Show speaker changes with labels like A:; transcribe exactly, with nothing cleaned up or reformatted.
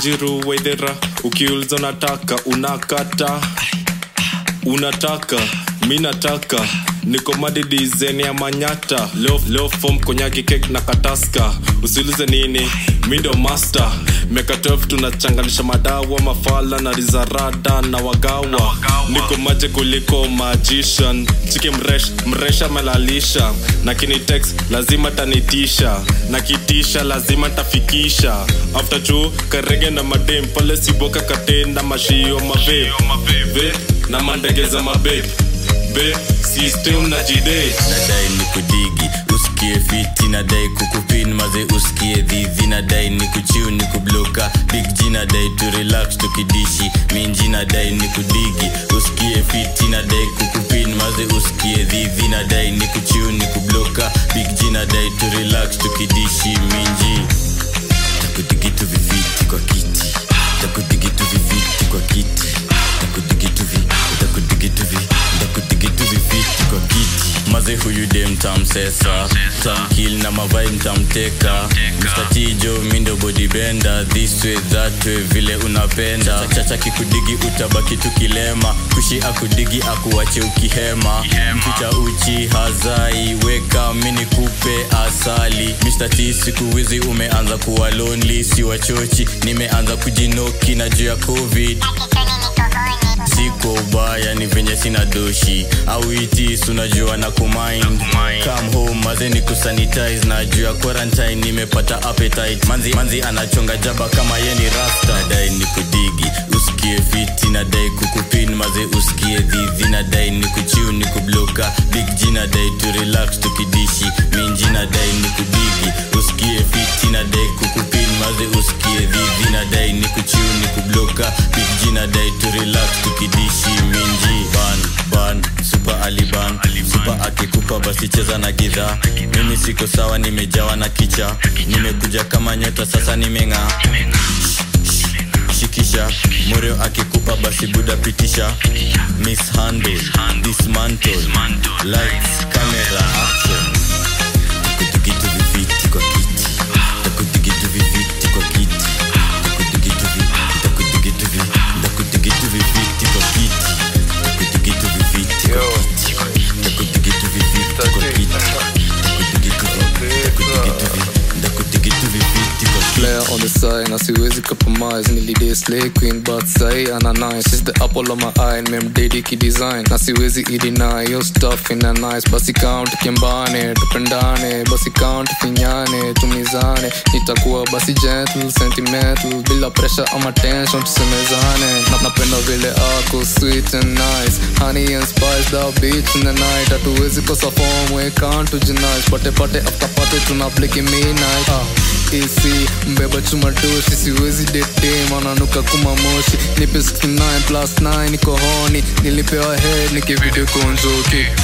A: Wanjiru wedera ukiulza nataka unakata unataka mimi nataka niko madi design ya manyata love love form konyagi cake na kataska usiulize nini mimi ndo master meka twelve tunachanganisha madawa mafala na rizarada na wagawa niko maje kuliko magician chike mresh mresha malalisha na kini text lazima tanitisha na kitisha lazima tafikisha after two karege na madem pale siboka katenda mashio mabe na mandegeza mabe be system na jide
B: nadai nikudigi usikie fiti nadai kukupin maze usikie dhivi nadai nikuchiu nikubloka big G nadai to relax tukidishi minji nadai nikudigi usikie fiti nadai kukupin maze usikie dhivi nadai nikuchiu nikubloka big G nadai to relax tukidishi minji takudigi tu viviti kwa kiti takudigi tu viviti kwa kiti takudigi tu vi takudigi tu vi takudigi tu viviti kwa kiti maze huyu dem tamsesa tamkill na mavai mtamteka Mister Tijo mindo body bender this way that way vile unapenda chacha kikudigi utabaki tukilema kushi akudigi akuache ukihema mficha uchi hazai weka mini kupe asali Mister T siku wizi umeanza kuwa lonely si wachochi nimeanza kujinoki na juu ya covid siko ubaya ni venye sina doshi au iti sunajua na kumind come home maze ni kusanitize na juu ya quarantine nimepata appetite manzi manzi anachonga jaba kama ye ni rasta nadai nikudigi usikie fiti nadai kukupin maze usikie dhivi nadai nikuchiu nikubloka big G nadai to relax tukidishi minji nadai nikudigi usikie fiti nadai kukupin maze usikie dhivi nadai nikuchiu nikubloka big G nadai to relax tukidishi minji ban ban super aliban super akikupa basi cheza na gidha mimi siko sawa nimejawa na kicha nimekuja kama nyota sasa nimenga shikisha moreo akikupa basi buda pitisha mishandle dismantle lights camera action takudigi tu viviti kwa kiti takudigi tu viviti kwa kiti takudigi tu vi takudigi tu vi takudigi tu viviti kwa kiti takudigi tu viviti kwa kiti takudigi tu viviti kwa kiti takudigi tu takudigi tu takudigi tu viviti kwa kiti
C: player on the side na siwezi compromise nilidai slay queen but say ana nice she's the apple of my eye mem daddy ki design na siwezi ideny your stuff in a nice basi count kimbane tupendane basi count finyane tumizane nitakuwa basi gentle sentimental bila pressure ama tension tusemezane na napenda vile ako sweet and nice honey and spice the beats in the night hatuwezi kosa form we can't to genize pate pate after pate tuna bliki midnight ah easy mbeba chuma doshi siwezi date mananuka kuma moshi nipe sixty-nine plus nine niko honi nilipewa head niki video konjoki